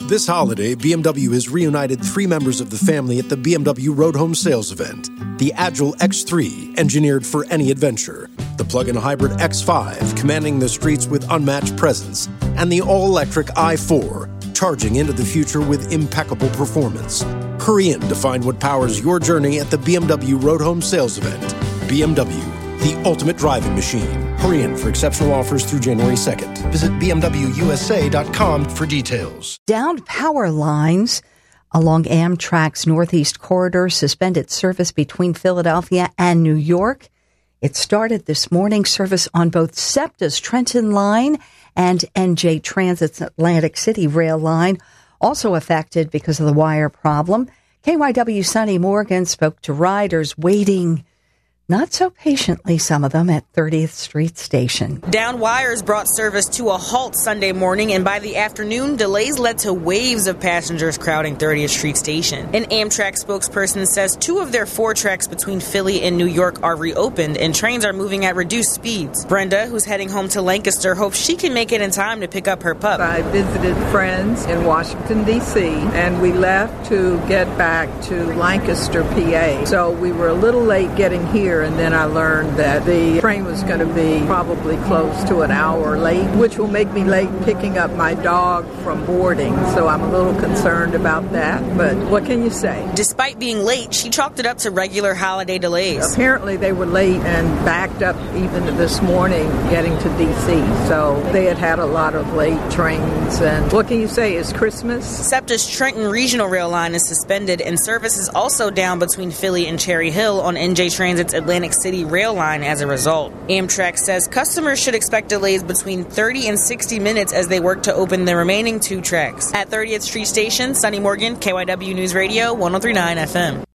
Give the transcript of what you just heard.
This holiday, BMW has reunited 3 members of the family at the BMW Road Home Sales event. The Agile X3, engineered for any adventure. The plug-in hybrid X5, commanding the streets with unmatched presence. And the all-electric i4, charging into the future with impeccable performance. Hurry in to find what powers your journey at the BMW Road Home Sales event. BMW, the ultimate driving machine. Hurry in for exceptional offers through January 2nd. Visit BMWUSA.com for details. Downed power lines along Amtrak's Northeast Corridor suspended service between Philadelphia and New York. It started this morning. Service on both SEPTA's Trenton line and NJ Transit's Atlantic City rail line also affected because of the wire problem. KYW Sonny Morgan spoke to riders waiting not so patiently, some of them, at 30th Street Station. Down wires brought service to a halt Sunday morning, and by the afternoon, delays led to waves of passengers crowding 30th Street Station. An Amtrak spokesperson says 2 of their 4 tracks between Philly and New York are reopened, and trains are moving at reduced speeds. Brenda, who's heading home to Lancaster, hopes she can make it in time to pick up her pup. I visited friends in Washington, D.C., and we left to get back to Lancaster, PA. So we were a little late getting here, and then I learned that the train was going to be probably close to an hour late, which will make me late picking up my dog from boarding. So I'm a little concerned about that, but what can you say? Despite being late, she chalked it up to regular holiday delays. Apparently they were late and backed up even this morning getting to D.C., so they had a lot of late trains. And what can you say, it's Christmas? SEPTA's Trenton Regional Rail line is suspended, and service is also down between Philly and Cherry Hill on NJ Transit's Atlantic City rail line as a result. Amtrak says customers should expect delays between 30 and 60 minutes as they work to open the remaining 2 tracks. At 30th Street Station, Sonny Morgan, KYW News Radio, 103.9 FM.